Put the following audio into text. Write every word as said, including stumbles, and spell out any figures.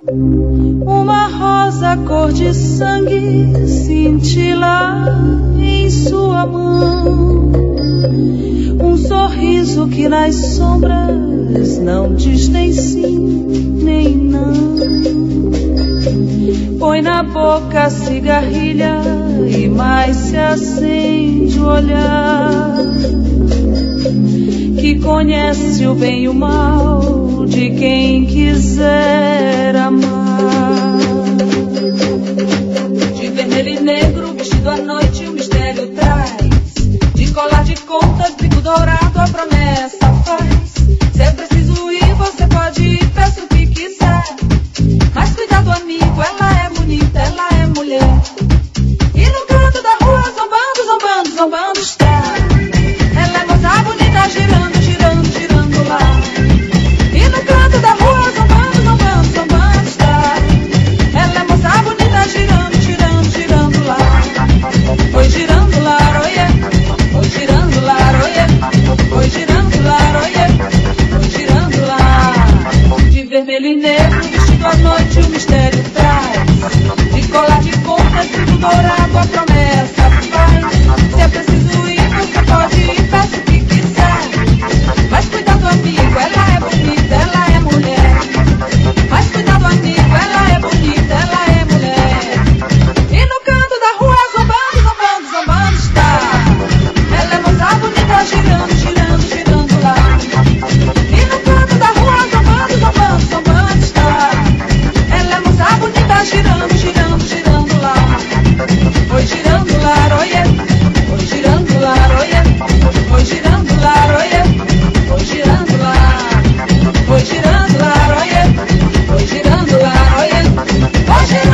Uma rosa cor de sangue cintila em sua mão. Um sorriso que nas sombras não diz nem sim, nem não. Põe na boca a cigarrilha e mais se acende o olhar. Que conhece o bem e o mal de quem quiser amar. De vermelho e negro, vestido à noite, o mistério traz. De colar de contas, bico dourado, a promessa faz. Se é preciso ir, você pode ir, peça o que quiser. Mas cuidado, amigo, ela é bonita, ela é mulher. E no canto da rua, zombando, zombando, zombando está. Ela é moça bonita, girando, girando, girando lá. E no canto da rua, zombando, zombando, zombando está. Ela é moça bonita, girando, girando, girando lá. Foi girando lá, oiê. Foi girando lá, oiê. Foi girando lá, oiê. Foi girando lá. De vermelho e negro, vestido à noite, o mistério traz. De colar de contas, tudo dourado, a promessa faz. Se é preciso ir, você pode ir, peça o que quiser. Mas cuidado, amigo, ela é bonita, ela é mulher. Mas cuidado, amigo, ela é bonita, ela é mulher. E no canto da rua, zombando, zombando, zombando está. Ela é moça bonita, girando, girando, girando lá. E no canto da rua, zombando, zombando, zombando está. Ela é moça bonita, girando, girando, girando lá. Foi girando lá, oiê. Foi girando lá, oiê. Foi girando lá, oiê. Foi girando lá. Foi girando lá, oiê. Foi girando lá, oiê. Foi girando.